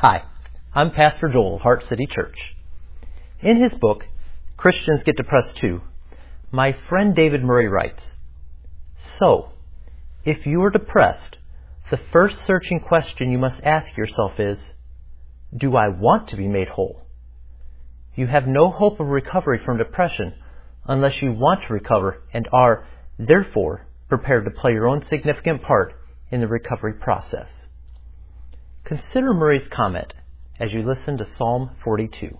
Hi, I'm Pastor Joel of Heart City Church. In his book, Christians Get Depressed Too, my friend David Murray writes, "So, if you are depressed, the first searching question you must ask yourself is, do I want to be made whole? You have no hope of recovery from depression unless you want to recover and are, therefore, prepared to play your own significant part in the recovery process." Consider Murray's comment as you listen to Psalm 42.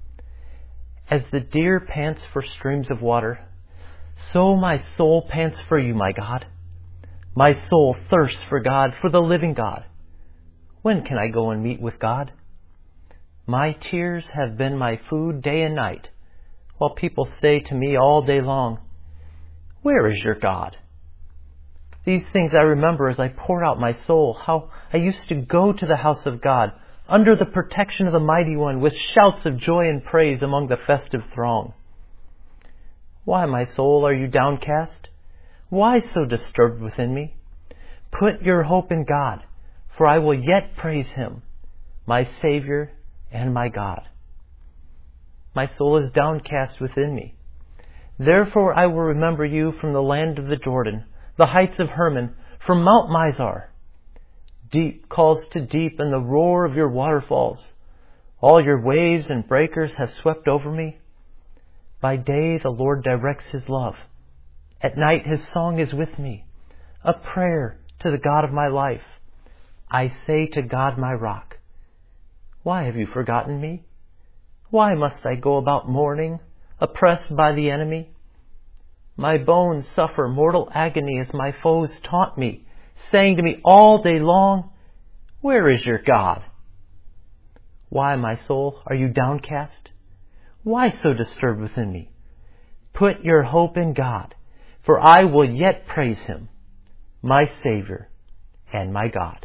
As the deer pants for streams of water, so my soul pants for you, my God. My soul thirsts for God, for the living God. When can I go and meet with God? My tears have been my food day and night, while people say to me all day long, "Where is your God?" These things I remember as I pour out my soul, how I used to go to the house of God, under the protection of the Mighty One, with shouts of joy and praise among the festive throng. Why, my soul, are you downcast? Why so disturbed within me? Put your hope in God, for I will yet praise Him, my Savior and my God. My soul is downcast within me. Therefore I will remember you from the land of the Jordan, the heights of Hermon, from Mount Mizar. Deep calls to deep in the roar of your waterfalls. All your waves and breakers have swept over me. By day the Lord directs His love. At night His song is with me, a prayer to the God of my life. I say to God my rock, why have you forgotten me? Why must I go about mourning, oppressed by the enemy? My bones suffer mortal agony as my foes taunt me, saying to me all day long, "Where is your God?" Why, my soul, are you downcast? Why so disturbed within me? Put your hope in God, for I will yet praise Him, my Savior and my God.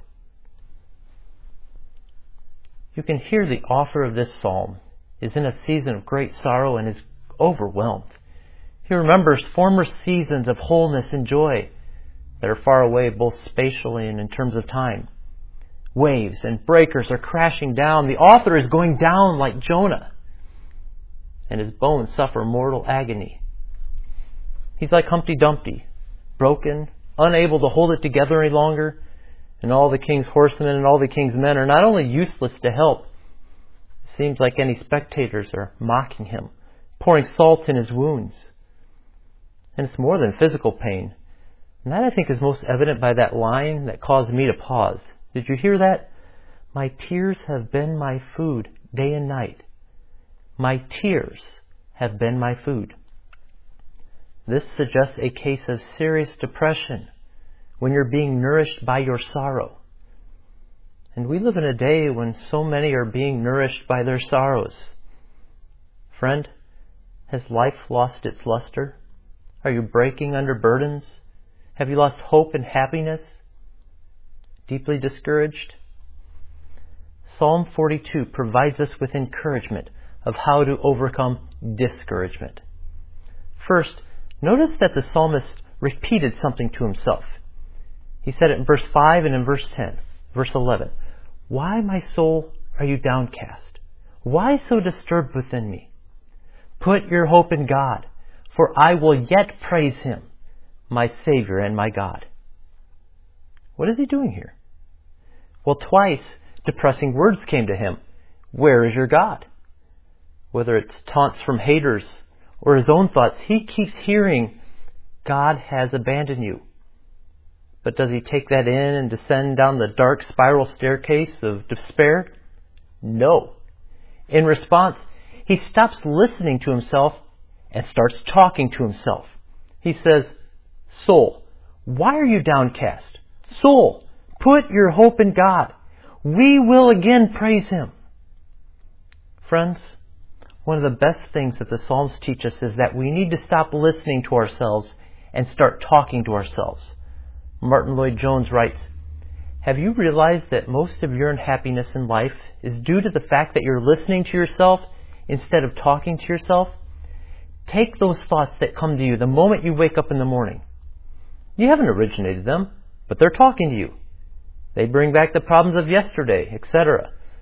You can hear the author of this psalm is in a season of great sorrow and is overwhelmed. He remembers former seasons of wholeness and joy that are far away both spatially and in terms of time. Waves and breakers are crashing down. The author is going down like Jonah, and his bones suffer mortal agony. He's like Humpty Dumpty, broken, unable to hold it together any longer, and all the king's horsemen and all the king's men are not only useless to help, it seems like any spectators are mocking him, pouring salt in his wounds. And it's more than physical pain. And that, I think, is most evident by that line that caused me to pause. Did you hear that? My tears have been my food day and night. My tears have been my food. This suggests a case of serious depression when you're being nourished by your sorrow. And we live in a day when so many are being nourished by their sorrows. Friend, has life lost its luster? Are you breaking under burdens? Have you lost hope and happiness? Deeply discouraged? Psalm 42 provides us with encouragement of how to overcome discouragement. First, notice that the psalmist repeated something to himself. He said it in verse 5 and in verse 10. Verse 11, "Why, my soul, are you downcast? Why so disturbed within me? Put your hope in God, for I will yet praise Him, my Savior and my God." What is he doing here? Well, twice depressing words came to him. Where is your God? Whether it's taunts from haters or his own thoughts, he keeps hearing, God has abandoned you. But does he take that in and descend down the dark spiral staircase of despair? No. In response, he stops listening to himself and starts talking to himself. He says, "Soul, why are you downcast? Soul, put your hope in God. We will again praise Him." Friends, one of the best things that the Psalms teach us is that we need to stop listening to ourselves and start talking to ourselves. Martin Lloyd-Jones writes, "Have you realized that most of your unhappiness in life is due to the fact that you're listening to yourself instead of talking to yourself? Take those thoughts that come to you the moment you wake up in the morning. You haven't originated them, but they're talking to you. They bring back the problems of yesterday, etc.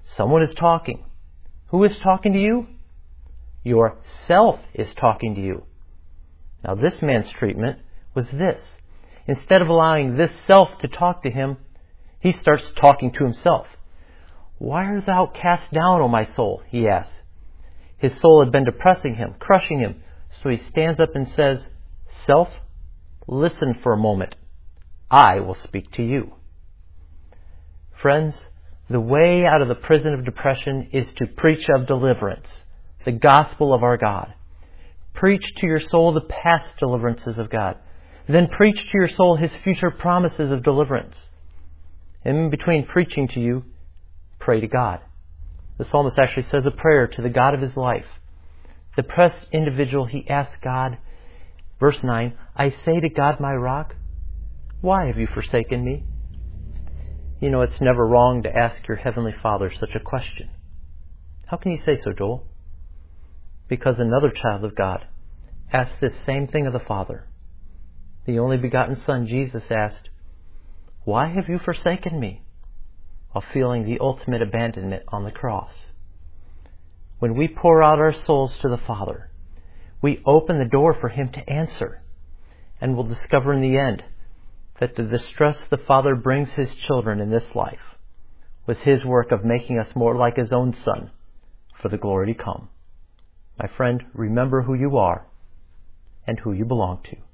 Someone is talking. Who is talking to you? Your self is talking to you. Now this man's treatment was this. Instead of allowing this self to talk to him, he starts talking to himself. Why art thou cast down, O my soul? He asks. His soul had been depressing him, crushing him. So he stands up and says, Self, listen for a moment. I will speak to you. Friends, the way out of the prison of depression is to preach of deliverance, the gospel of our God. Preach to your soul the past deliverances of God. Then preach to your soul His future promises of deliverance. And in between preaching to you, pray to God. The psalmist actually says a prayer to the God of his life. The depressed individual, he asks God, verse 9, I say to God my rock, why have you forsaken me? You know, it's never wrong to ask your Heavenly Father such a question. How can you say so, Joel? Because another child of God asked this same thing of the Father. The only begotten Son, Jesus, asked, why have you forsaken me? While feeling the ultimate abandonment on the cross. When we pour out our souls to the Father, we open the door for Him to answer, and we'll discover in the end that the distress the Father brings His children in this life was His work of making us more like His own Son for the glory to come. My friend, remember who you are and who you belong to.